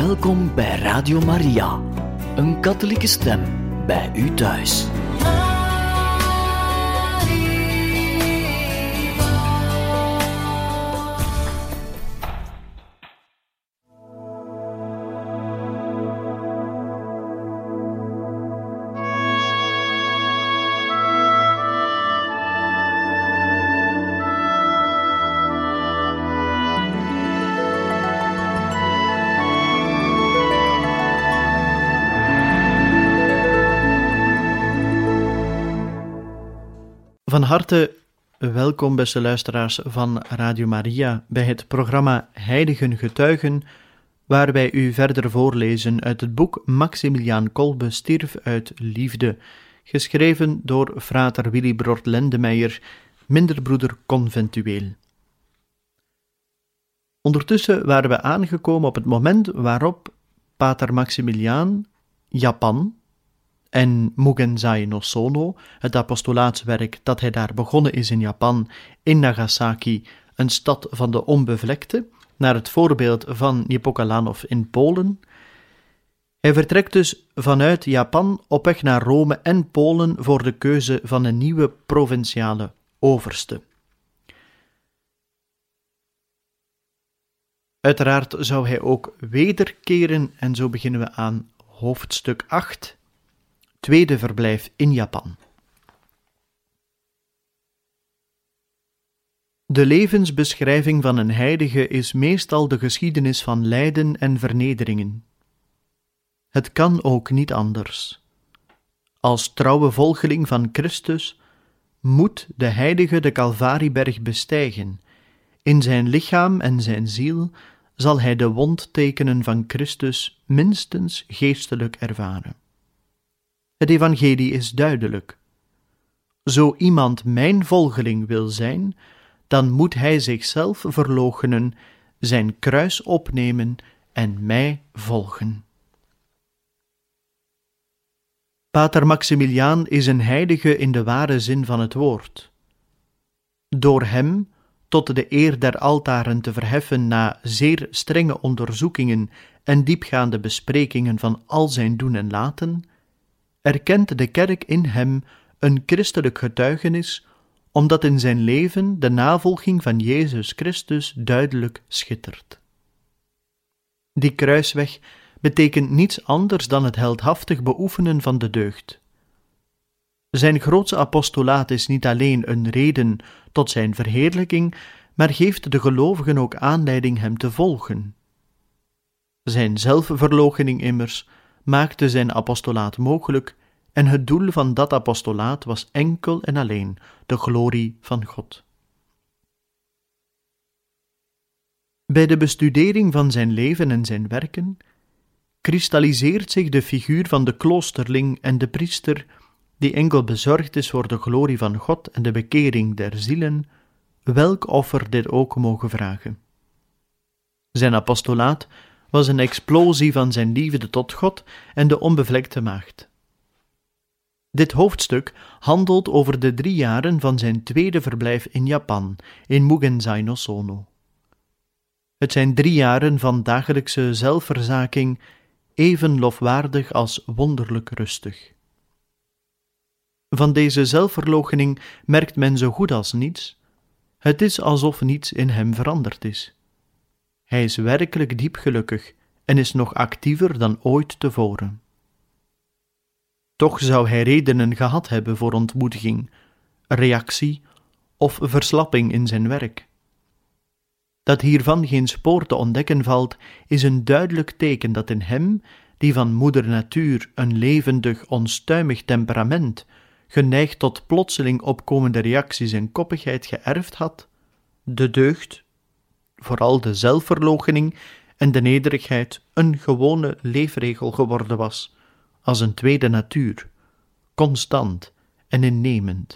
Welkom bij Radio Maria, een katholieke stem bij u thuis. Van harte welkom, beste luisteraars van Radio Maria, bij het programma Heiligen Getuigen, waar wij u verder voorlezen uit het boek Maximiliaan Kolbe stierf uit liefde, geschreven door frater Willibrord Lendemeijer, minderbroeder conventueel. Ondertussen waren we aangekomen op het moment waarop pater Maximiliaan Japan en Mugen Zai no Sono, het apostolaatswerk dat hij daar begonnen is in Japan, in Nagasaki, een stad van de onbevlekte, naar het voorbeeld van Niepokalanów in Polen. Hij vertrekt dus vanuit Japan op weg naar Rome en Polen voor de keuze van een nieuwe provinciale overste. Uiteraard zou hij ook wederkeren en zo beginnen we aan hoofdstuk 8, tweede verblijf in Japan. De levensbeschrijving van een heilige is meestal de geschiedenis van lijden en vernederingen. Het kan ook niet anders. Als trouwe volgeling van Christus moet de heilige de Calvarieberg bestijgen. In zijn lichaam en zijn ziel zal hij de wondtekenen van Christus minstens geestelijk ervaren. Het evangelie is duidelijk. Zo iemand mijn volgeling wil zijn, dan moet hij zichzelf verloochenen, zijn kruis opnemen en mij volgen. Pater Maximiliaan is een heilige in de ware zin van het woord. Door hem tot de eer der altaren te verheffen na zeer strenge onderzoekingen en diepgaande besprekingen van al zijn doen en laten, erkent de kerk in hem een christelijk getuigenis, omdat in zijn leven de navolging van Jezus Christus duidelijk schittert. Die kruisweg betekent niets anders dan het heldhaftig beoefenen van de deugd. Zijn grootse apostolaat is niet alleen een reden tot zijn verheerlijking, maar geeft de gelovigen ook aanleiding hem te volgen. Zijn zelfverloochening immers maakte zijn apostolaat mogelijk en het doel van dat apostolaat was enkel en alleen de glorie van God. Bij de bestudering van zijn leven en zijn werken kristalliseert zich de figuur van de kloosterling en de priester die enkel bezorgd is voor de glorie van God en de bekering der zielen, welk offer dit ook mogen vragen. Zijn apostolaat was een explosie van zijn liefde tot God en de onbevlekte maagd. Dit hoofdstuk handelt over de 3 jaren van zijn tweede verblijf in Japan, in Mugen Zai no Sono. Het zijn 3 jaren van dagelijkse zelfverzaking, even lofwaardig als wonderlijk rustig. Van deze zelfverloochening merkt men zo goed als niets. Het is alsof niets in hem veranderd is. Hij is werkelijk diep gelukkig en is nog actiever dan ooit tevoren. Toch zou hij redenen gehad hebben voor ontmoediging, reactie of verslapping in zijn werk. Dat hiervan geen spoor te ontdekken valt, is een duidelijk teken dat in hem, die van moeder natuur een levendig, onstuimig temperament, geneigd tot plotseling opkomende reacties en koppigheid geërfd had, de deugd, vooral de zelfverloochening en de nederigheid, een gewone leefregel geworden was, als een tweede natuur, constant en innemend.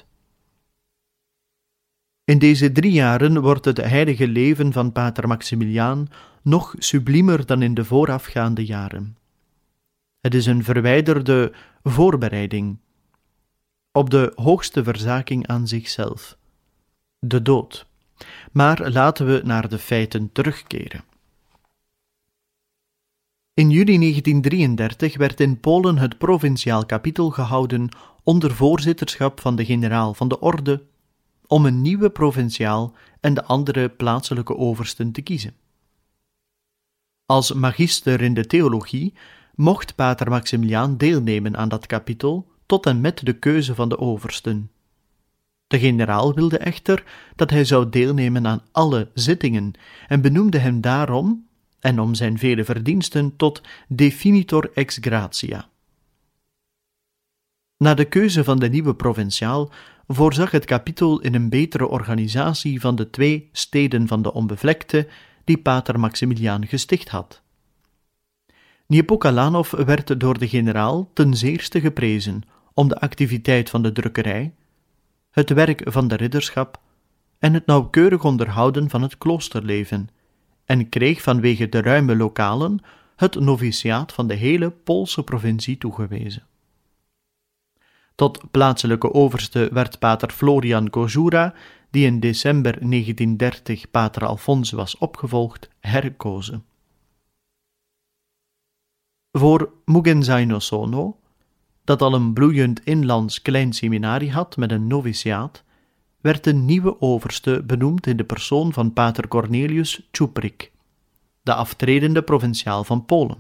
In deze 3 jaren wordt het heilige leven van pater Maximiliaan nog subliemer dan in de voorafgaande jaren. Het is een verwijderde voorbereiding op de hoogste verzaking aan zichzelf, de dood. Maar laten we naar de feiten terugkeren. In juli 1933 werd in Polen het provinciaal kapitel gehouden onder voorzitterschap van de generaal van de orde, om een nieuwe provinciaal en de andere plaatselijke oversten te kiezen. Als magister in de theologie mocht pater Maximiliaan deelnemen aan dat kapitel tot en met de keuze van de oversten. De generaal wilde echter dat hij zou deelnemen aan alle zittingen en benoemde hem daarom, en om zijn vele verdiensten, tot definitor ex gratia. Na de keuze van de nieuwe provinciaal voorzag het kapitel in een betere organisatie van de 2 steden van de onbevlekte die pater Maximiliaan gesticht had. Niepokalanov werd door de generaal ten zeerste geprezen om de activiteit van de drukkerij, het werk van de ridderschap en het nauwkeurig onderhouden van het kloosterleven, en kreeg vanwege de ruime lokalen het noviciaat van de hele Poolse provincie toegewezen. Tot plaatselijke overste werd pater Florian Kozura, die in december 1930 pater Alfons was opgevolgd, herkozen. Voor Mugenzaino Sono, dat al een bloeiend inlands klein seminarie had met een noviciaat, werd een nieuwe overste benoemd in de persoon van pater Cornelius Čuprik, de aftredende provinciaal van Polen.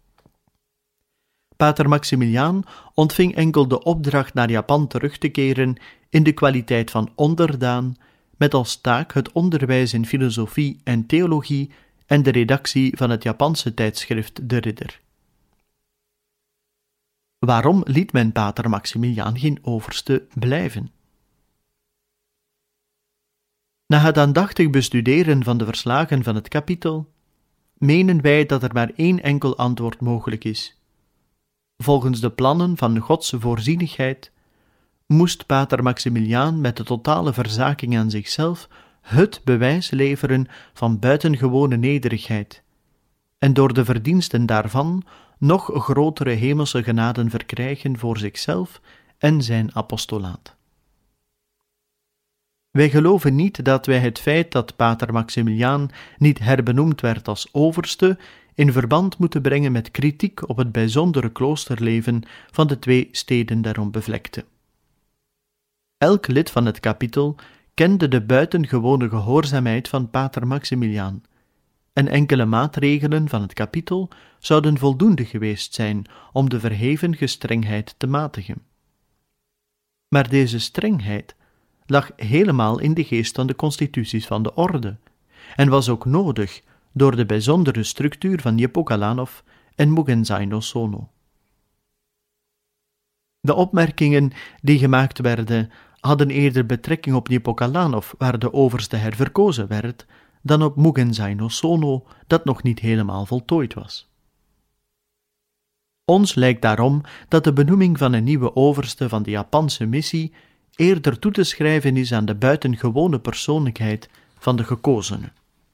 Pater Maximiliaan ontving enkel de opdracht naar Japan terug te keren in de kwaliteit van onderdaan, met als taak het onderwijs in filosofie en theologie en de redactie van het Japanse tijdschrift De Ridder. Waarom liet men pater Maximiliaan geen overste blijven? Na het aandachtig bestuderen van de verslagen van het kapitel, menen wij dat er maar 1 enkel antwoord mogelijk is. Volgens de plannen van Gods voorzienigheid moest pater Maximiliaan met de totale verzaking aan zichzelf het bewijs leveren van buitengewone nederigheid en door de verdiensten daarvan nog grotere hemelse genaden verkrijgen voor zichzelf en zijn apostolaat. Wij geloven niet dat wij het feit dat pater Maximiliaan niet herbenoemd werd als overste in verband moeten brengen met kritiek op het bijzondere kloosterleven van de 2 steden der onbevlekte. Elk lid van het kapitel kende de buitengewone gehoorzaamheid van pater Maximiliaan, en enkele maatregelen van het kapitel zouden voldoende geweest zijn om de verheven gestrengheid te matigen. Maar deze strengheid lag helemaal in de geest van de constituties van de orde, en was ook nodig door de bijzondere structuur van Niepokalanov en Mugenzaino Sono. De opmerkingen die gemaakt werden, hadden eerder betrekking op Niepokalanov, waar de overste herverkozen werd, dan op Mugenzaino Sono, dat nog niet helemaal voltooid was. Ons lijkt daarom dat de benoeming van een nieuwe overste van de Japanse missie eerder toe te schrijven is aan de buitengewone persoonlijkheid van de gekozene.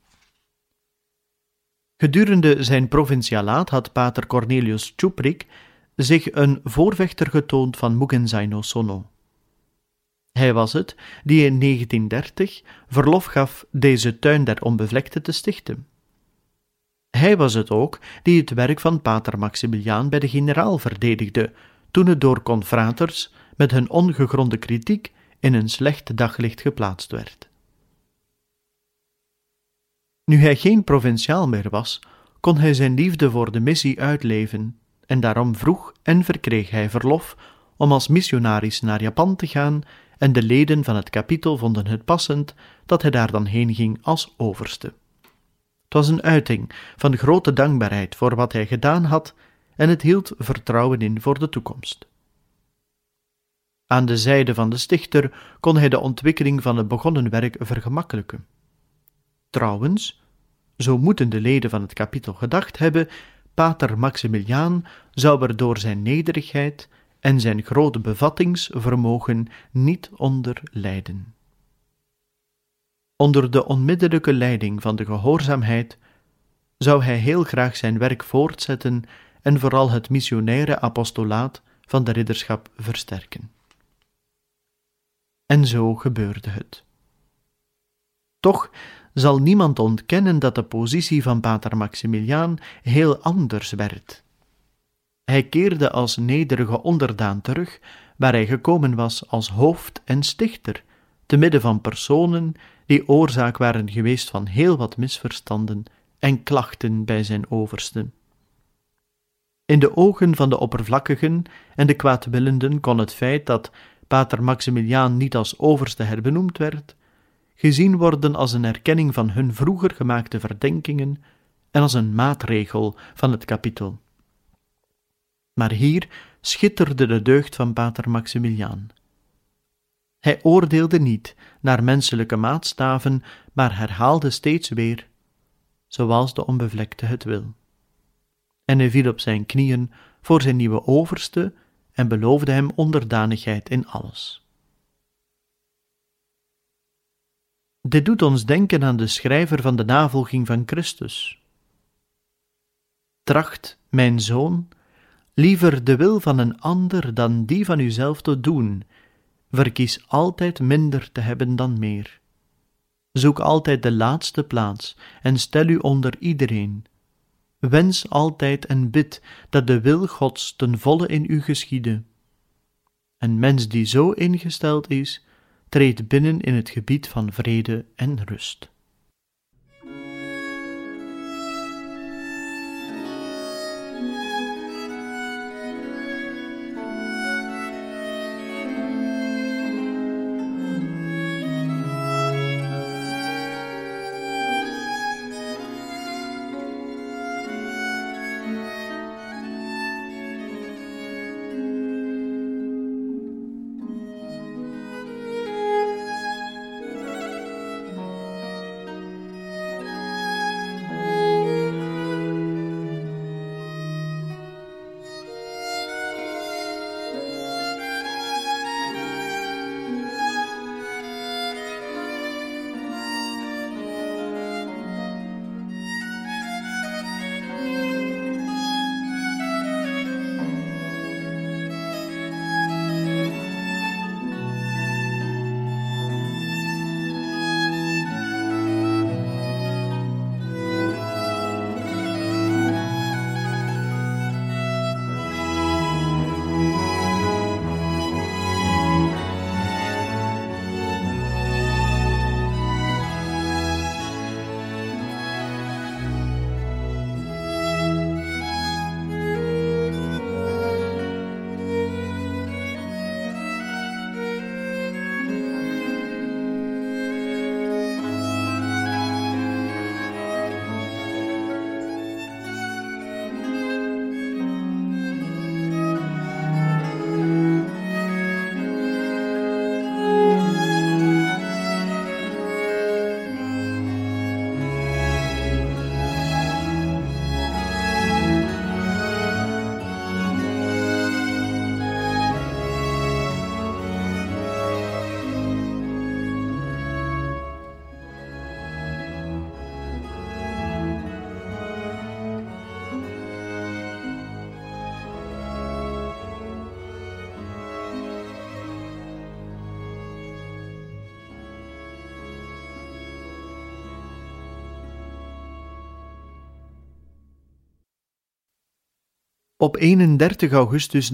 Gedurende zijn provincialaat had pater Cornelius Čuprik zich een voorvechter getoond van Mugenzaino Sono. Hij was het die in 1930 verlof gaf deze tuin der onbevlekte te stichten. Hij was het ook die het werk van pater Maximiliaan bij de generaal verdedigde, toen het door confraters met hun ongegronde kritiek in een slecht daglicht geplaatst werd. Nu hij geen provinciaal meer was, kon hij zijn liefde voor de missie uitleven, en daarom vroeg en verkreeg hij verlof om als missionaris naar Japan te gaan, en de leden van het kapitel vonden het passend dat hij daar dan heen ging als overste. Het was een uiting van grote dankbaarheid voor wat hij gedaan had, en het hield vertrouwen in voor de toekomst. Aan de zijde van de stichter kon hij de ontwikkeling van het begonnen werk vergemakkelijken. Trouwens, zo moeten de leden van het kapitel gedacht hebben, pater Maximiliaan zou er door zijn nederigheid en zijn grote bevattingsvermogen niet onder lijden. Onder de onmiddellijke leiding van de gehoorzaamheid zou hij heel graag zijn werk voortzetten en vooral het missionaire apostolaat van de ridderschap versterken. En zo gebeurde het. Toch zal niemand ontkennen dat de positie van pater Maximiliaan heel anders werd. Hij keerde als nederige onderdaan terug, waar hij gekomen was als hoofd en stichter, te midden van personen die oorzaak waren geweest van heel wat misverstanden en klachten bij zijn oversten. In de ogen van de oppervlakkigen en de kwaadwillenden kon het feit dat pater Maximiliaan niet als overste herbenoemd werd, gezien worden als een erkenning van hun vroeger gemaakte verdenkingen en als een maatregel van het kapittel. Maar hier schitterde de deugd van pater Maximiliaan. Hij oordeelde niet naar menselijke maatstaven, maar herhaalde steeds weer, zoals de onbevlekte het wil. En hij viel op zijn knieën voor zijn nieuwe overste en beloofde hem onderdanigheid in alles. Dit doet ons denken aan de schrijver van de navolging van Christus. Tracht, mijn zoon, liever de wil van een ander dan die van uzelf te doen. Verkies altijd minder te hebben dan meer. Zoek altijd de laatste plaats en stel u onder iedereen. Wens altijd en bid dat de wil Gods ten volle in u geschiede. Een mens die zo ingesteld is, treedt binnen in het gebied van vrede en rust. Op 31 augustus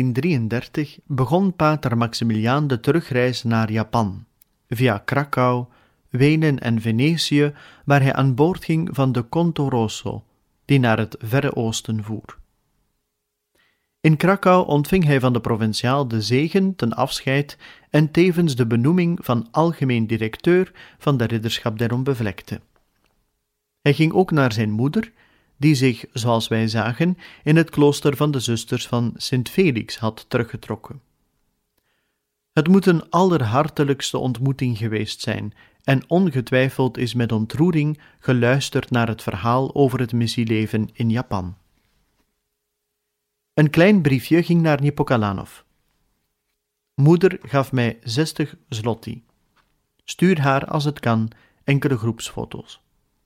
1933 begon pater Maximiliaan de terugreis naar Japan, via Krakau, Wenen en Venetië, waar hij aan boord ging van de Conto Rosso, die naar het Verre Oosten voer. In Krakau ontving hij van de provinciaal de zegen ten afscheid en tevens de benoeming van algemeen directeur van de Ridderschap der Onbevlekte. Hij ging ook naar zijn moeder, die zich, zoals wij zagen, in het klooster van de zusters van Sint Felix had teruggetrokken. Het moet een allerhartelijkste ontmoeting geweest zijn en ongetwijfeld is met ontroering geluisterd naar het verhaal over het missieleven in Japan. Een klein briefje ging naar Niepokalanov. Moeder gaf mij 60 zloty. Stuur haar als het kan enkele groepsfoto's.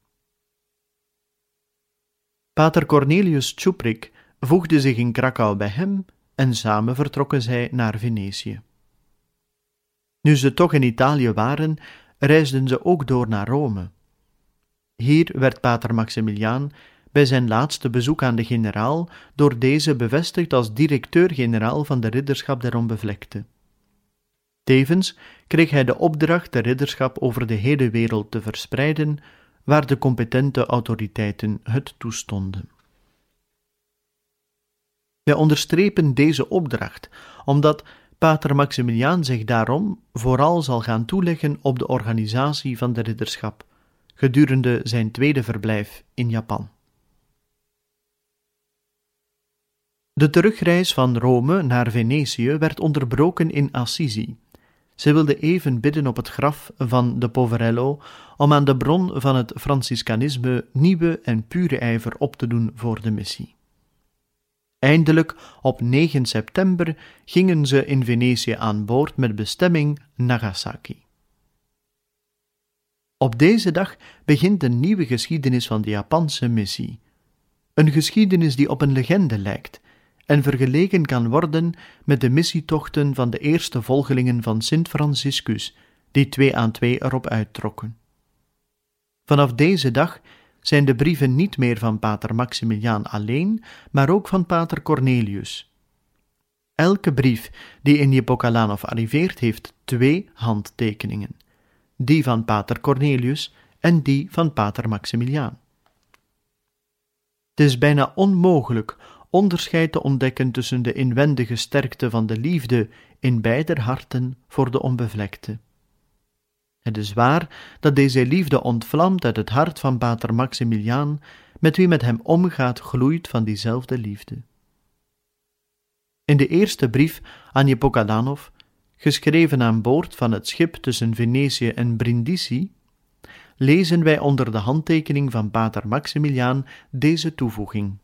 Pater Cornelius Tjuprik voegde zich in Krakau bij hem en samen vertrokken zij naar Venetië. Nu ze toch in Italië waren, reisden ze ook door naar Rome, Hier werd pater Maximiliaan bij zijn laatste bezoek aan de generaal door deze bevestigd als directeur-generaal van de ridderschap der onbevlekte. Tevens kreeg hij de opdracht de ridderschap over de hele wereld te verspreiden, waar de competente autoriteiten het toestonden. Wij onderstrepen deze opdracht, omdat pater Maximiliaan zich daarom vooral zal gaan toeleggen op de organisatie van de ridderschap, gedurende zijn tweede verblijf in Japan. De terugreis van Rome naar Venetië werd onderbroken in Assisi. Zij wilde even bidden op het graf van de Poverello om aan de bron van het Franciscanisme nieuwe en pure ijver op te doen voor de missie. Eindelijk, op 9 september, gingen ze in Venetië aan boord met bestemming Nagasaki. Op deze dag begint een nieuwe geschiedenis van de Japanse missie. Een geschiedenis die op een legende lijkt en vergeleken kan worden met de missietochten van de eerste volgelingen van Sint Franciscus, die 2 aan 2 erop uittrokken. Vanaf deze dag zijn de brieven niet meer van pater Maximiliaan alleen, maar ook van pater Cornelius. Elke brief die in Niepokalanów arriveert heeft 2 handtekeningen, die van pater Cornelius en die van pater Maximiliaan. Het is bijna onmogelijk onderscheid te ontdekken tussen de inwendige sterkte van de liefde in beider harten voor de onbevlekte. Het is waar dat deze liefde ontvlamt uit het hart van pater Maximiliaan, met wie met hem omgaat gloeit van diezelfde liefde. In de eerste brief aan Niepokalanów, geschreven aan boord van het schip tussen Venetië en Brindisi, lezen wij onder de handtekening van pater Maximiliaan deze toevoeging.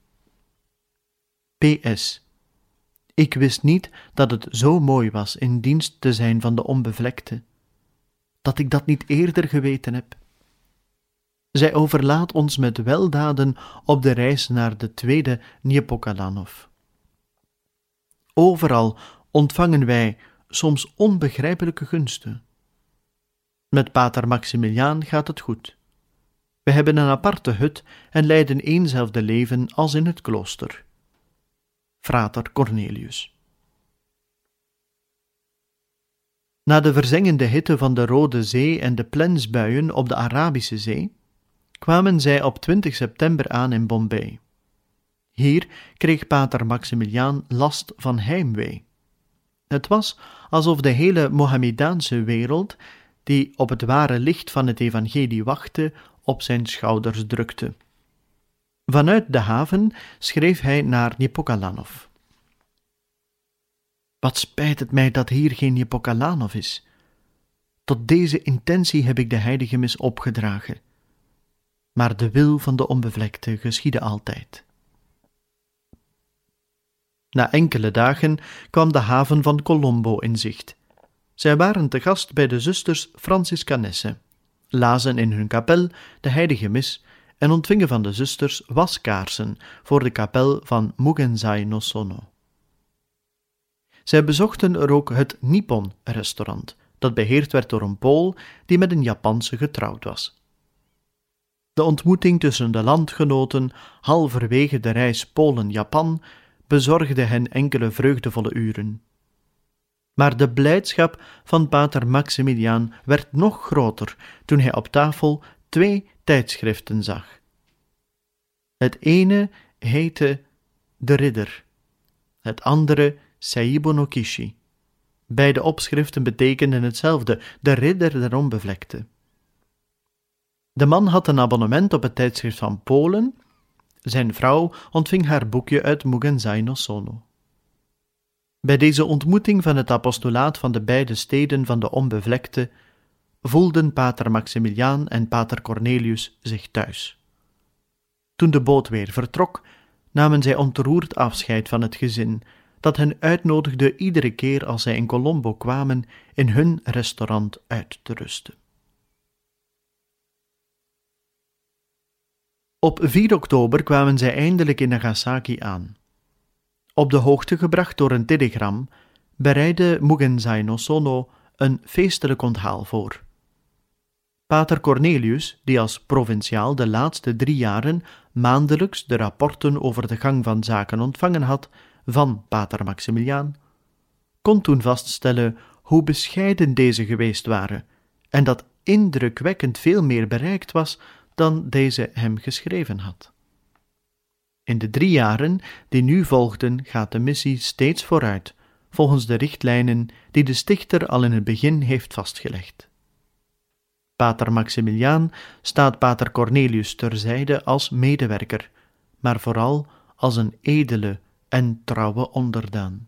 PS. Ik wist niet dat het zo mooi was in dienst te zijn van de onbevlekte, dat ik dat niet eerder geweten heb. Zij overlaat ons met weldaden op de reis naar de tweede Niepokalanów. Overal ontvangen wij soms onbegrijpelijke gunsten. Met pater Maximiliaan gaat het goed. We hebben een aparte hut en leiden eenzelfde leven als in het klooster. Frater Cornelius. Na de verzengende hitte van de Rode Zee en de plensbuien op de Arabische Zee, kwamen zij op 20 september aan in Bombay. Hier kreeg pater Maximiliaan last van heimwee. Het was alsof de hele Mohammedaanse wereld, die op het ware licht van het evangelie wachtte, op zijn schouders drukte. Vanuit de haven schreef hij naar Niepokalanów. Wat spijt het mij dat hier geen Niepokalanów is. Tot deze intentie heb ik de heilige mis opgedragen. Maar de wil van de onbevlekte geschiedde altijd. Na enkele dagen kwam de haven van Colombo in zicht. Zij waren te gast bij de zusters Franciscanessen, lazen in hun kapel de heilige mis en ontvingen van de zusters waskaarsen voor de kapel van Mugenzai no Sono. Zij bezochten er ook het Nippon-restaurant, dat beheerd werd door een Pool die met een Japanse getrouwd was. De ontmoeting tussen de landgenoten, halverwege de reis Polen-Japan, bezorgde hen enkele vreugdevolle uren. Maar de blijdschap van pater Maximiliaan werd nog groter toen hij op tafel 2 tijdschriften zag. Het ene heette De Ridder, het andere Seibo no Kishi. Beide opschriften betekenden hetzelfde, de ridder der onbevlekte. De man had een abonnement op het tijdschrift van Polen. Zijn vrouw ontving haar boekje uit Mugenzai no Sono. Bij deze ontmoeting van het apostolaat van de beide steden van de onbevlekte voelden pater Maximiliaan en pater Cornelius zich thuis. Toen de boot weer vertrok, namen zij ontroerd afscheid van het gezin, dat hen uitnodigde iedere keer als zij in Colombo kwamen in hun restaurant uit te rusten. Op 4 oktober kwamen zij eindelijk in Nagasaki aan. Op de hoogte gebracht door een telegram bereidde Mugenzai no Sono een feestelijk onthaal voor. Pater Cornelius, die als provinciaal de laatste 3 jaren maandelijks de rapporten over de gang van zaken ontvangen had van pater Maximiliaan, kon toen vaststellen hoe bescheiden deze geweest waren en dat indrukwekkend veel meer bereikt was dan deze hem geschreven had. In de 3 jaren die nu volgden gaat de missie steeds vooruit, volgens de richtlijnen die de stichter al in het begin heeft vastgelegd. Pater Maximiliaan staat pater Cornelius terzijde als medewerker, maar vooral als een edele en trouwe onderdaan.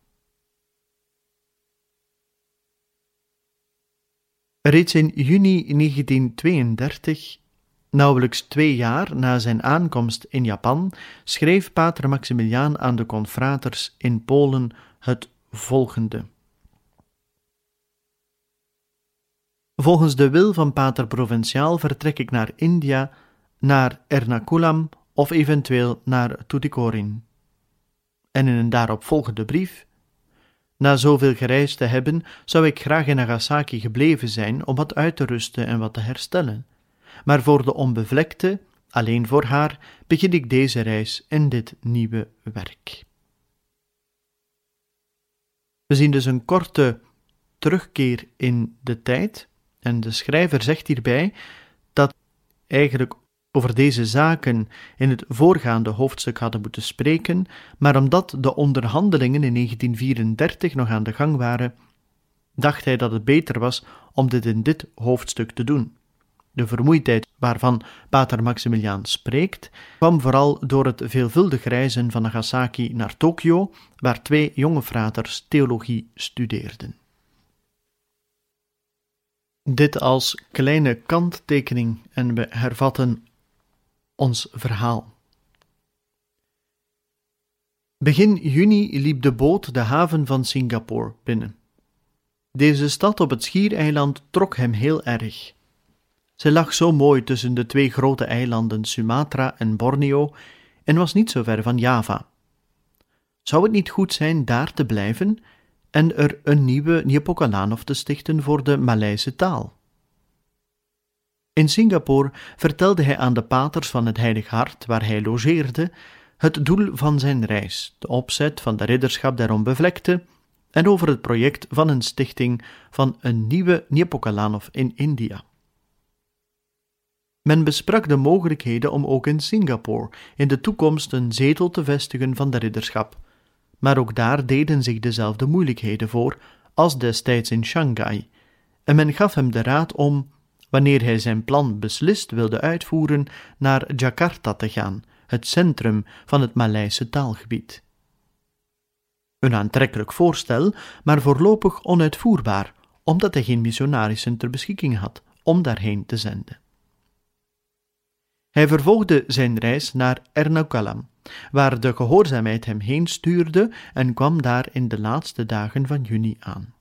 Reeds in juni 1932, nauwelijks 2 jaar na zijn aankomst in Japan, schreef pater Maximiliaan aan de confraters in Polen het volgende. Volgens de wil van pater Provinciaal vertrek ik naar India, naar Ernakulam of eventueel naar Tuticorin. En in een daaropvolgende brief: na zoveel gereisd te hebben, zou ik graag in Nagasaki gebleven zijn om wat uit te rusten en wat te herstellen. Maar voor de onbevlekte, alleen voor haar, begin ik deze reis en dit nieuwe werk. We zien dus een korte terugkeer in de tijd, en de schrijver zegt hierbij dat eigenlijk over deze zaken in het voorgaande hoofdstuk hadden moeten spreken, maar omdat de onderhandelingen in 1934 nog aan de gang waren, dacht hij dat het beter was om dit in dit hoofdstuk te doen. De vermoeidheid waarvan pater Maximiliaan spreekt, kwam vooral door het veelvuldig reizen van Nagasaki naar Tokio, waar 2 jonge fraters theologie studeerden. Dit als kleine kanttekening en we hervatten ons verhaal. Begin juni liep de boot de haven van Singapore binnen. Deze stad op het schiereiland trok hem heel erg. Zij lag zo mooi tussen de 2 grote eilanden Sumatra en Borneo en was niet zo ver van Java. Zou het niet goed zijn daar te blijven en er een nieuwe Nyepokalanov te stichten voor de Maleise taal? In Singapore vertelde hij aan de paters van het Heilig Hart, waar hij logeerde, het doel van zijn reis, de opzet van de ridderschap der onbevlekte en over het project van een stichting van een nieuwe Nyepokalanov in India. Men besprak de mogelijkheden om ook in Singapore in de toekomst een zetel te vestigen van de ridderschap, maar ook daar deden zich dezelfde moeilijkheden voor als destijds in Shanghai, en men gaf hem de raad om, wanneer hij zijn plan beslist wilde uitvoeren, naar Jakarta te gaan, het centrum van het Maleise taalgebied. Een aantrekkelijk voorstel, maar voorlopig onuitvoerbaar, omdat hij geen missionarissen ter beschikking had om daarheen te zenden. Hij vervolgde zijn reis naar Ernakulam, waar de gehoorzaamheid hem heen stuurde en kwam daar in de laatste dagen van juni aan.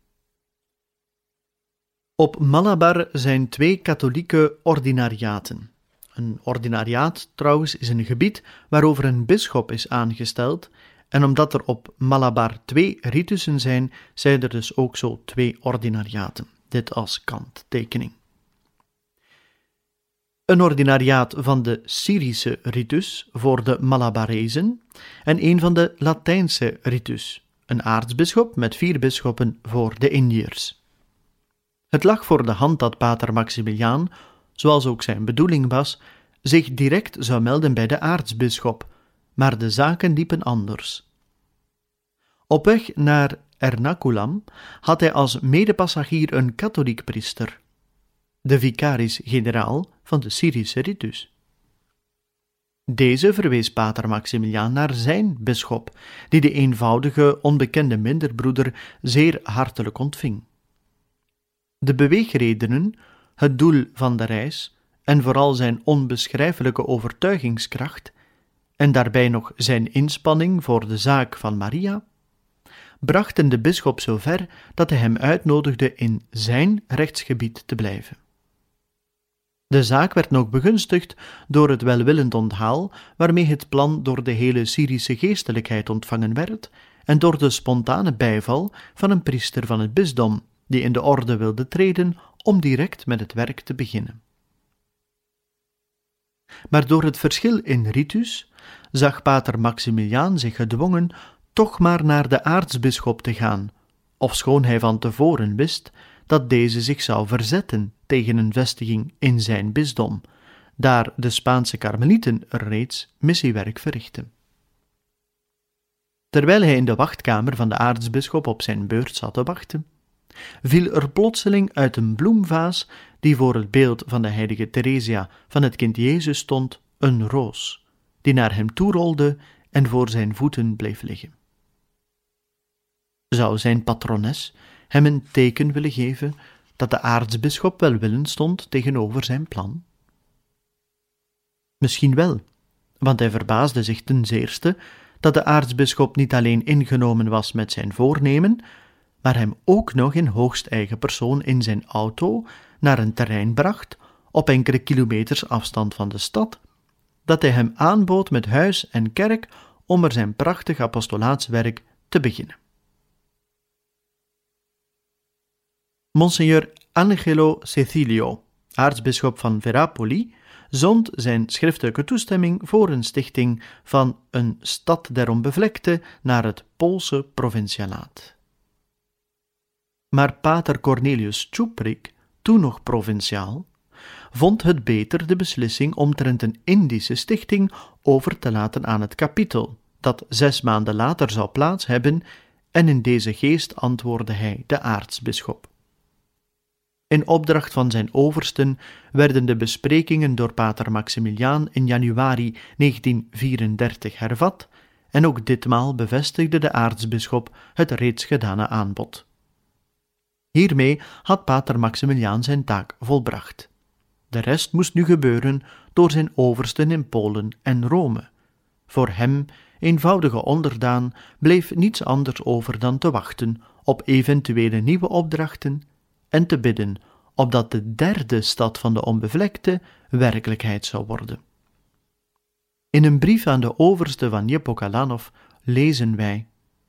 Op Malabar zijn 2 katholieke ordinariaten. Een ordinariaat trouwens is een gebied waarover een bisschop is aangesteld, en omdat er op Malabar 2 ritussen zijn er dus ook zo 2 ordinariaten. Dit als kanttekening. Een ordinariaat van de Syrische ritus voor de Malabarezen en een van de Latijnse ritus, een aartsbisschop met 4 bisschoppen voor de Indiërs. Het lag voor de hand dat pater Maximiliaan, zoals ook zijn bedoeling was, zich direct zou melden bij de aartsbisschop, maar de zaken liepen anders. Op weg naar Ernakulam had hij als medepassagier een katholiek priester, de vicaris-generaal van de Syrische ritus. Deze verwees pater Maximiliaan naar zijn bisschop, die de eenvoudige, onbekende minderbroeder zeer hartelijk ontving. De beweegredenen, het doel van de reis en vooral zijn onbeschrijfelijke overtuigingskracht en daarbij nog zijn inspanning voor de zaak van Maria, brachten de bisschop zover dat hij hem uitnodigde in zijn rechtsgebied te blijven. De zaak werd nog begunstigd door het welwillend onthaal waarmee het plan door de hele Syrische geestelijkheid ontvangen werd en door de spontane bijval van een priester van het bisdom, die in de orde wilde treden om direct met het werk te beginnen. Maar door het verschil in ritus zag pater Maximiliaan zich gedwongen toch maar naar de aartsbisschop te gaan, ofschoon hij van tevoren wist dat deze zich zou verzetten tegen een vestiging in zijn bisdom, daar de Spaanse karmelieten reeds missiewerk verrichtten. Terwijl hij in de wachtkamer van de aartsbisschop op zijn beurt zat te wachten, viel er plotseling uit een bloemvaas die voor het beeld van de heilige Theresia van het kind Jezus stond, een roos, die naar hem toerolde en voor zijn voeten bleef liggen. Zou zijn patrones hem een teken willen geven dat de aartsbisschop welwillend stond tegenover zijn plan? Misschien wel, want hij verbaasde zich ten zeerste dat de aartsbisschop niet alleen ingenomen was met zijn voornemen, maar hem ook nog in hoogst eigen persoon in zijn auto naar een terrein bracht, op enkele kilometers afstand van de stad, dat hij hem aanbood met huis en kerk om er zijn prachtig apostolaatswerk te beginnen. Monseigneur Angelo Cecilio, aartsbisschop van Verapoli, zond zijn schriftelijke toestemming voor een stichting van een stad der onbevlekte naar het Poolse provincialaat. Maar pater Cornelius Čuprik, toen nog provinciaal, vond het beter de beslissing omtrent een Indische stichting over te laten aan het kapitel, dat 6 maanden later zou plaats hebben, en in deze geest antwoordde hij de aartsbisschop. In opdracht van zijn oversten werden de besprekingen door pater Maximiliaan in januari 1934 hervat, en ook ditmaal bevestigde de aartsbisschop het reeds gedane aanbod. Hiermee had pater Maximiliaan zijn taak volbracht. De rest moest nu gebeuren door zijn oversten in Polen en Rome. Voor hem, eenvoudige onderdaan, bleef niets anders over dan te wachten op eventuele nieuwe opdrachten en te bidden opdat de 3e stad van de onbevlekte werkelijkheid zou worden. In een brief aan de overste van Jepokalanov lezen wij: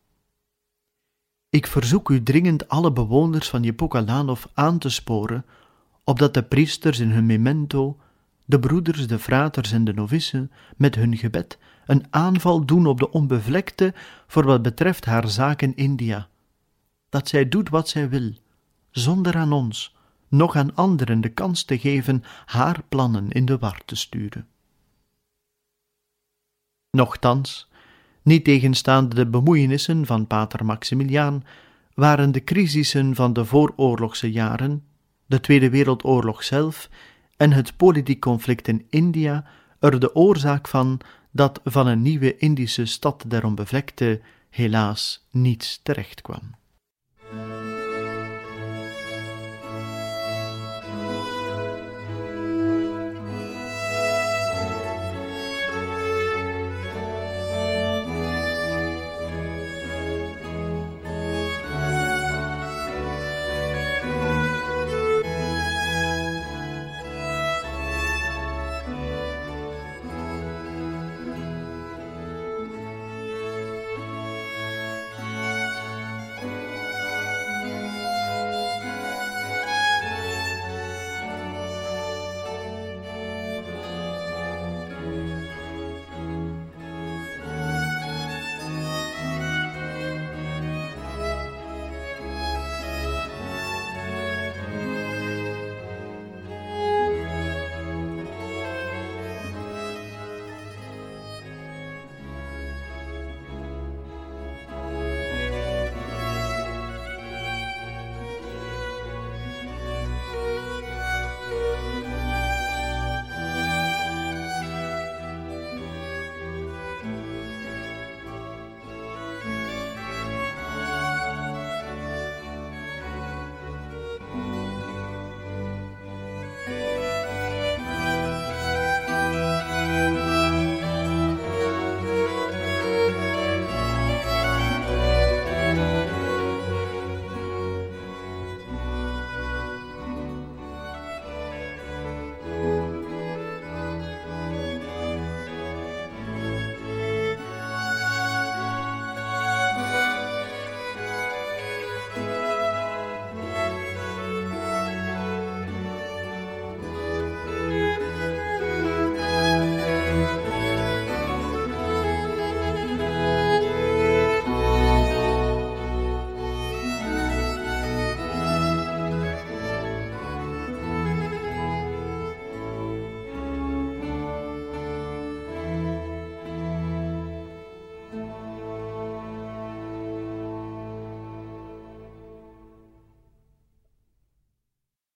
Ik verzoek u dringend alle bewoners van Jepokalanov aan te sporen, opdat de priesters in hun memento, de broeders, de fraters en de novissen met hun gebed een aanval doen op de onbevlekte voor wat betreft haar zaak in India, dat zij doet wat zij wil, zonder aan ons, noch aan anderen de kans te geven haar plannen in de war te sturen. Nochtans, niettegenstaande de bemoeienissen van pater Maximiliaan, waren de crisissen van de vooroorlogse jaren, de Tweede Wereldoorlog zelf en het politiek conflict in India er de oorzaak van dat van een nieuwe Indische stad der onbevlekte helaas niets terecht kwam.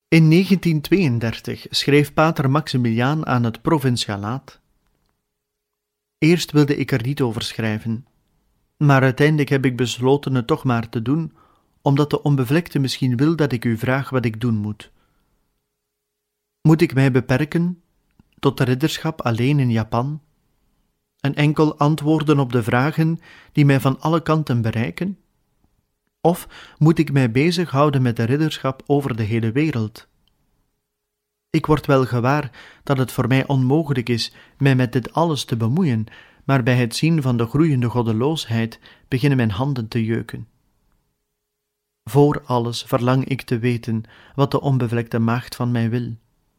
In 1932 schreef pater Maximiliaan aan het provincialaat: Eerst wilde ik er niet over schrijven, maar uiteindelijk heb ik besloten het toch maar te doen, omdat de onbevlekte misschien wil dat ik u vraag wat ik doen moet. Moet ik mij beperken tot de ridderschap alleen in Japan en enkel antwoorden op de vragen die mij van alle kanten bereiken? Of moet ik mij bezighouden met de ridderschap over de hele wereld? Ik word wel gewaar dat het voor mij onmogelijk is mij met dit alles te bemoeien, maar bij het zien van de groeiende goddeloosheid beginnen mijn handen te jeuken. Voor alles verlang ik te weten wat de onbevlekte maagd van mij wil.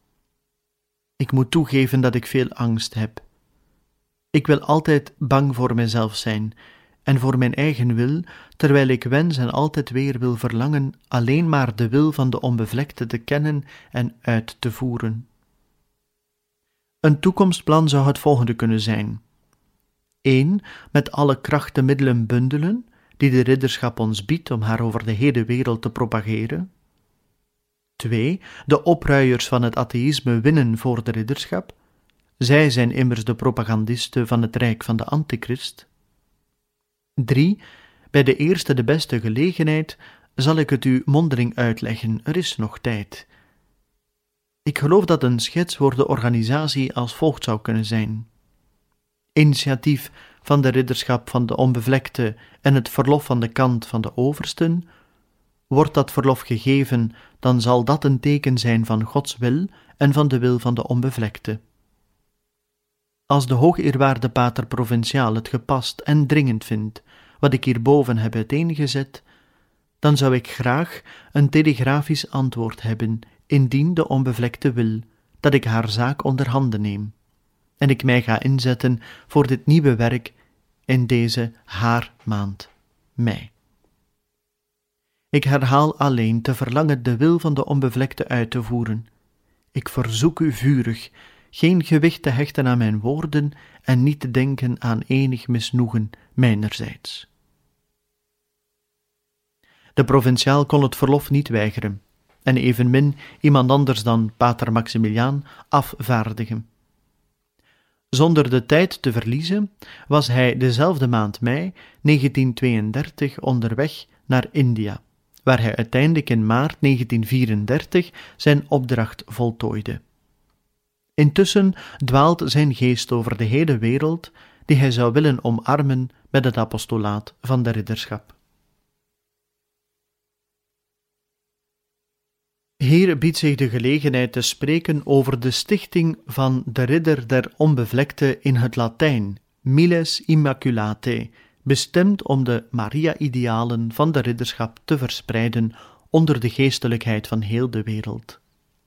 Ik moet toegeven dat ik veel angst heb. Ik wil altijd bang voor mijzelf zijn en voor mijn eigen wil, terwijl ik wens en altijd weer wil verlangen alleen maar de wil van de onbevlekte te kennen en uit te voeren. Een toekomstplan zou het volgende kunnen zijn: 1. Met alle krachtenmiddelen bundelen die de ridderschap ons biedt om haar over de hele wereld te propageren. 2. De opruiers van het atheïsme winnen voor de ridderschap. Zij zijn immers de propagandisten van het rijk van de antichrist. 3. Bij de eerste de beste gelegenheid zal ik het u mondeling uitleggen, er is nog tijd. Ik geloof dat een schets voor de organisatie als volgt zou kunnen zijn: initiatief van de ridderschap van de onbevlekte en het verlof van de kant van de oversten. Wordt dat verlof gegeven, dan zal dat een teken zijn van Gods wil en van de wil van de onbevlekte. Als de hoogeerwaarde pater provinciaal het gepast en dringend vindt wat ik hierboven heb uiteengezet, dan zou ik graag een telegrafisch antwoord hebben, indien de onbevlekte wil dat ik haar zaak onder handen neem en ik mij ga inzetten voor dit nieuwe werk in deze haar maand mei. Ik herhaal alleen te verlangen de wil van de onbevlekte uit te voeren. Ik verzoek u vurig geen gewicht te hechten aan mijn woorden en niet te denken aan enig misnoegen mijnerzijds. De provinciaal kon het verlof niet weigeren en evenmin iemand anders dan pater Maximiliaan afvaardigen. Zonder de tijd te verliezen was hij dezelfde maand mei 1932 onderweg naar India, waar hij uiteindelijk in maart 1934 zijn opdracht voltooide. Intussen dwaalt zijn geest over de hele wereld, die hij zou willen omarmen met het apostolaat van de ridderschap. Hier biedt zich de gelegenheid te spreken over de stichting van de Ridder der Onbevlekte in het Latijn, Miles Immaculatae, bestemd om de Maria-idealen van de ridderschap te verspreiden onder de geestelijkheid van heel de wereld.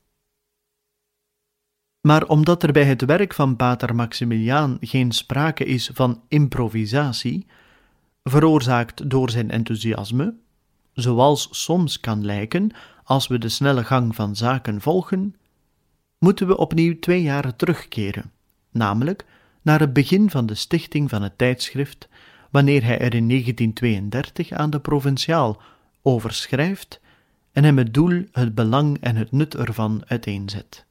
Maar omdat er bij het werk van pater Maximiliaan geen sprake is van improvisatie, veroorzaakt door zijn enthousiasme, zoals soms kan lijken als we de snelle gang van zaken volgen, moeten we opnieuw 2 jaar terugkeren, namelijk naar het begin van de stichting van het tijdschrift, wanneer hij er in 1932 aan de provinciaal over schrijft en hem het doel, het belang en het nut ervan uiteenzet.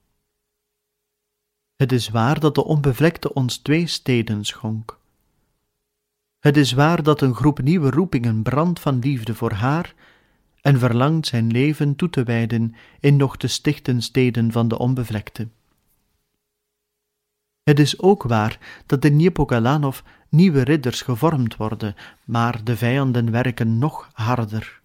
Het is waar dat de onbevlekte ons 2 steden schonk. Het is waar dat een groep nieuwe roepingen brandt van liefde voor haar en verlangt zijn leven toe te wijden in nog te stichten steden van de onbevlekte. Het is ook waar dat in Niepokalanów nieuwe ridders gevormd worden, maar de vijanden werken nog harder.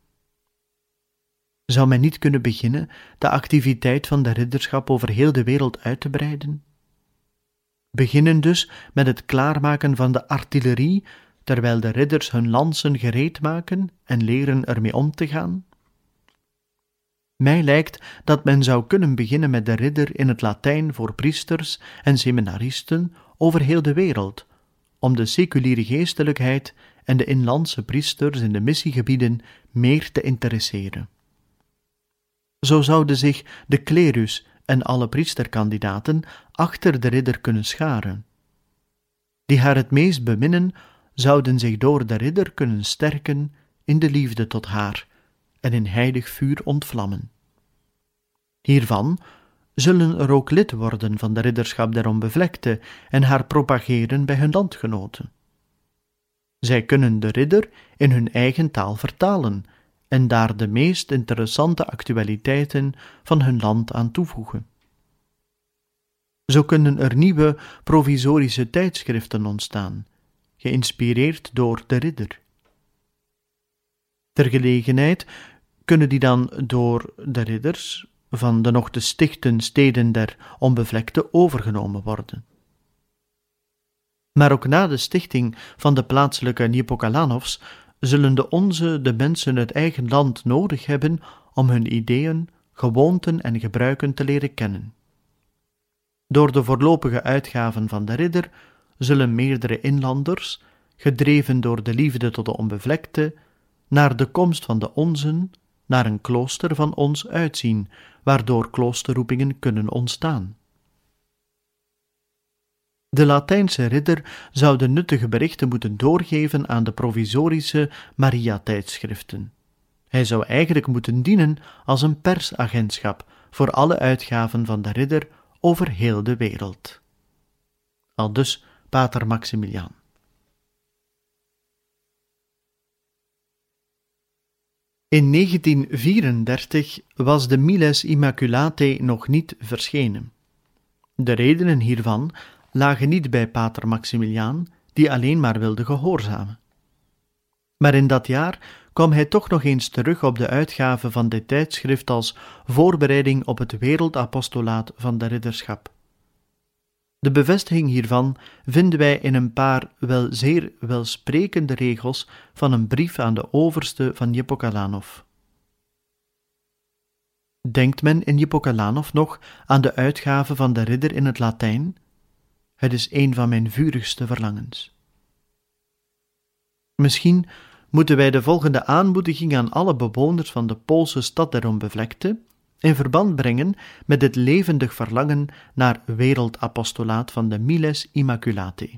Zou men niet kunnen beginnen de activiteit van de ridderschap over heel de wereld uit te breiden? Beginnen dus met het klaarmaken van de artillerie, terwijl de ridders hun lansen gereed maken en leren ermee om te gaan? Mij lijkt dat men zou kunnen beginnen met de ridder in het Latijn voor priesters en seminaristen over heel de wereld, om de seculiere geestelijkheid en de inlandse priesters in de missiegebieden meer te interesseren. Zo zouden zich de klerus en alle priesterkandidaten achter de ridder kunnen scharen. Die haar het meest beminnen, zouden zich door de ridder kunnen sterken in de liefde tot haar en in heilig vuur ontvlammen. Hiervan zullen er ook lid worden van de ridderschap der onbevlekte en haar propageren bij hun landgenoten. Zij kunnen de ridder in hun eigen taal vertalen en daar de meest interessante actualiteiten van hun land aan toevoegen. Zo kunnen er nieuwe provisorische tijdschriften ontstaan, geïnspireerd door de ridder. Ter gelegenheid kunnen die dan door de ridders van de nog te stichten steden der onbevlekte overgenomen worden. Maar ook na de stichting van de plaatselijke Njepokalanovs zullen de mensen uit eigen land nodig hebben om hun ideeën, gewoonten en gebruiken te leren kennen. Door de voorlopige uitgaven van de ridder zullen meerdere inlanders, gedreven door de liefde tot de onbevlekte, naar de komst van de onzen, naar een klooster van ons uitzien, waardoor kloosterroepingen kunnen ontstaan. De Latijnse ridder zou de nuttige berichten moeten doorgeven aan de provisorische Maria-tijdschriften. Hij zou eigenlijk moeten dienen als een persagentschap voor alle uitgaven van de ridder over heel de wereld. Aldus Pater Maximiliaan. In 1934 was de Miles Immaculatae nog niet verschenen. De redenen hiervan lagen niet bij Pater Maximiliaan, die alleen maar wilde gehoorzamen. Maar in dat jaar kwam hij toch nog eens terug op de uitgave van dit tijdschrift als voorbereiding op het wereldapostolaat van de ridderschap. De bevestiging hiervan vinden wij in een paar wel zeer welsprekende regels van een brief aan de overste van Njepokalanov. Denkt men in Njepokalanov nog aan de uitgave van de ridder in het Latijn? Het is een van mijn vurigste verlangens. Misschien moeten wij de volgende aanmoediging aan alle bewoners van de Poolse stad der onbevlekte in verband brengen met het levendig verlangen naar wereldapostolaat van de Miles Immaculatae.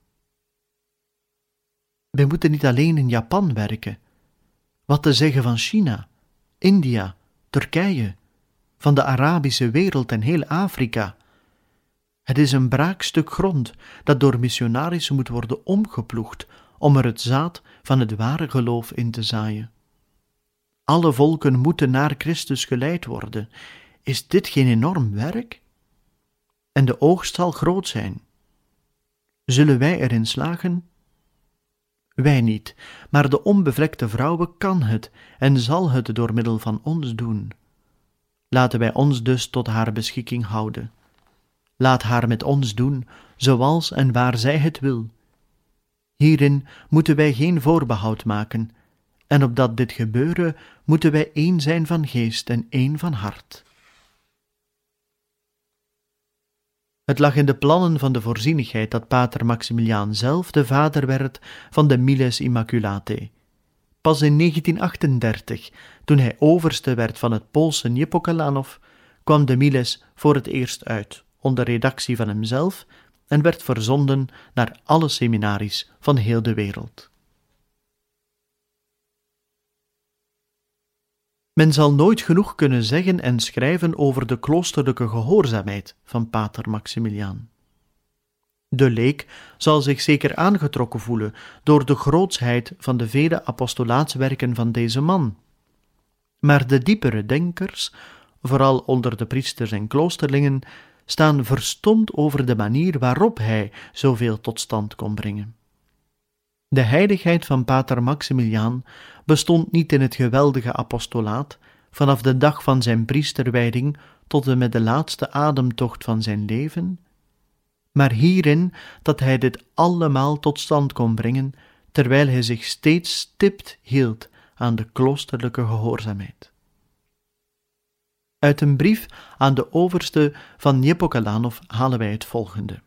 Wij moeten niet alleen in Japan werken. Wat te zeggen van China, India, Turkije, van de Arabische wereld en heel Afrika. Het is een braakstuk grond dat door missionarissen moet worden omgeploegd om er het zaad van het ware geloof in te zaaien. Alle volken moeten naar Christus geleid worden. Is dit geen enorm werk? En de oogst zal groot zijn. Zullen wij erin slagen? Wij niet, maar de onbevlekte vrouwe kan het en zal het door middel van ons doen. Laten wij ons dus tot haar beschikking houden. Laat haar met ons doen, zoals en waar zij het wil. Hierin moeten wij geen voorbehoud maken, en opdat dit gebeuren, moeten wij één zijn van geest en één van hart. Het lag in de plannen van de voorzienigheid dat Pater Maximiliaan zelf de vader werd van de Miles Immaculatae. Pas in 1938, toen hij overste werd van het Poolse Njepokalanov, kwam de Miles voor het eerst uit, onder redactie van hemzelf, en werd verzonden naar alle seminaries van heel de wereld. Men zal nooit genoeg kunnen zeggen en schrijven over de kloosterlijke gehoorzaamheid van Pater Maximiliaan. De leek zal zich zeker aangetrokken voelen door de grootsheid van de vele apostolaatswerken van deze man. Maar de diepere denkers, vooral onder de priesters en kloosterlingen, staan verstomd over de manier waarop hij zoveel tot stand kon brengen. De heiligheid van Pater Maximiliaan bestond niet in het geweldige apostolaat, vanaf de dag van zijn priesterwijding tot en met de laatste ademtocht van zijn leven, maar hierin dat hij dit allemaal tot stand kon brengen, terwijl hij zich steeds stipt hield aan de kloosterlijke gehoorzaamheid. Uit een brief aan de overste van Njepokalanov halen wij het volgende.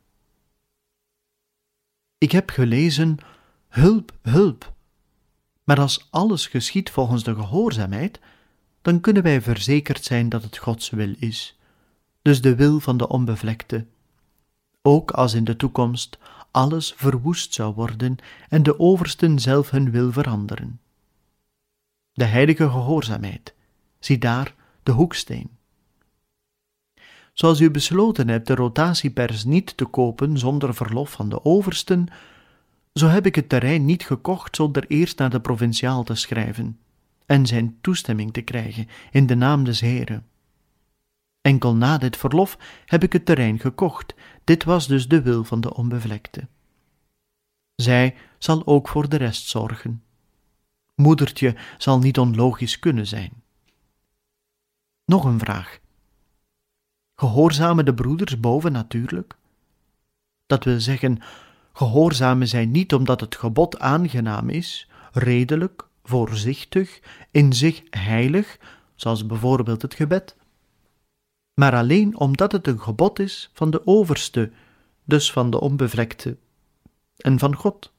Ik heb gelezen, hulp, hulp. Maar als alles geschiedt volgens de gehoorzaamheid, dan kunnen wij verzekerd zijn dat het Gods wil is, dus de wil van de onbevlekte. Ook als in de toekomst alles verwoest zou worden en de oversten zelf hun wil veranderen. De heilige gehoorzaamheid, zie daar de hoeksteen. Zoals u besloten hebt de rotatiepers niet te kopen zonder verlof van de oversten, zo heb ik het terrein niet gekocht zonder eerst naar de provinciaal te schrijven en zijn toestemming te krijgen in de naam des Heren. Enkel na dit verlof heb ik het terrein gekocht. Dit was dus de wil van de onbevlekte. Zij zal ook voor de rest zorgen. Moedertje zal niet onlogisch kunnen zijn. Nog een vraag. Gehoorzamen de broeders boven natuurlijk? Dat wil zeggen, gehoorzamen zij niet omdat het gebod aangenaam is, redelijk, voorzichtig, in zich heilig, zoals bijvoorbeeld het gebed, maar alleen omdat het een gebod is van de overste, dus van de onbevlekte, en van God.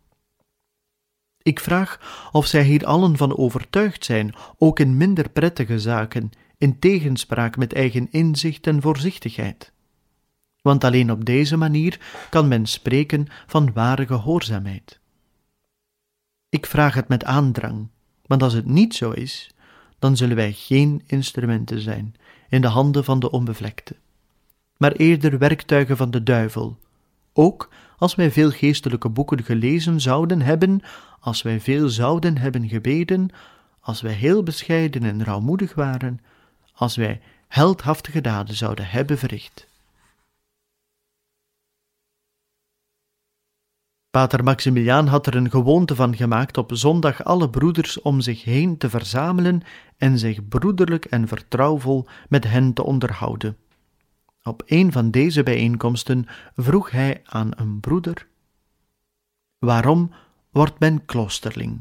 Ik vraag of zij hier allen van overtuigd zijn, ook in minder prettige zaken, in tegenspraak met eigen inzicht en voorzichtigheid. Want alleen op deze manier kan men spreken van ware gehoorzaamheid. Ik vraag het met aandrang, want als het niet zo is, dan zullen wij geen instrumenten zijn in de handen van de onbevlekte, maar eerder werktuigen van de duivel, ook als wij veel geestelijke boeken gelezen zouden hebben, als wij veel zouden hebben gebeden, als wij heel bescheiden en rouwmoedig waren, als wij heldhaftige daden zouden hebben verricht. Pater Maximiliaan had er een gewoonte van gemaakt op zondag alle broeders om zich heen te verzamelen en zich broederlijk en vertrouwvol met hen te onderhouden. Op een van deze bijeenkomsten vroeg hij aan een broeder: waarom wordt men kloosterling?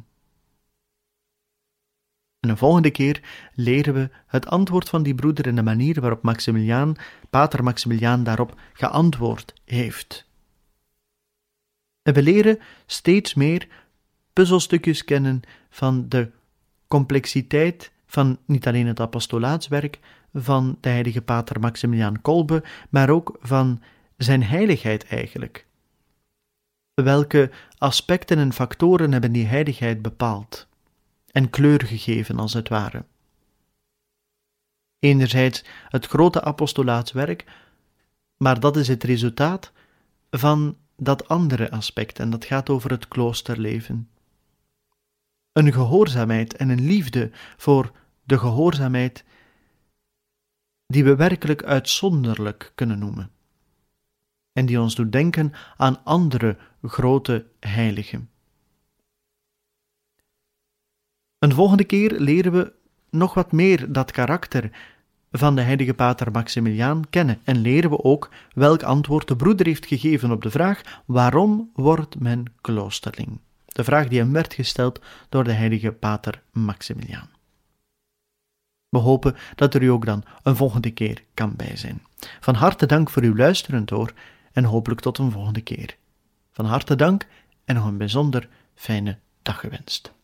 En de volgende keer leren we het antwoord van die broeder en de manier waarop Pater Maximiliaan daarop geantwoord heeft. En we leren steeds meer puzzelstukjes kennen van de complexiteit van niet alleen het apostolaatswerk van de heilige Pater Maximiliaan Kolbe, maar ook van zijn heiligheid eigenlijk. Welke aspecten en factoren hebben die heiligheid bepaald en kleur gegeven als het ware? Enerzijds het grote apostolaatswerk, maar dat is het resultaat van dat andere aspect, en dat gaat over het kloosterleven. Een gehoorzaamheid en een liefde voor de gehoorzaamheid die we werkelijk uitzonderlijk kunnen noemen, en die ons doet denken aan andere grote heiligen. Een volgende keer leren we nog wat meer dat karakter van de heilige Pater Maximiliaan kennen en leren we ook welk antwoord de broeder heeft gegeven op de vraag: waarom wordt men kloosterling? De vraag die hem werd gesteld door de heilige Pater Maximiliaan. We hopen dat er u ook dan een volgende keer kan bij zijn. Van harte dank voor uw luisterend oor en hopelijk tot een volgende keer. Van harte dank en nog een bijzonder fijne dag gewenst.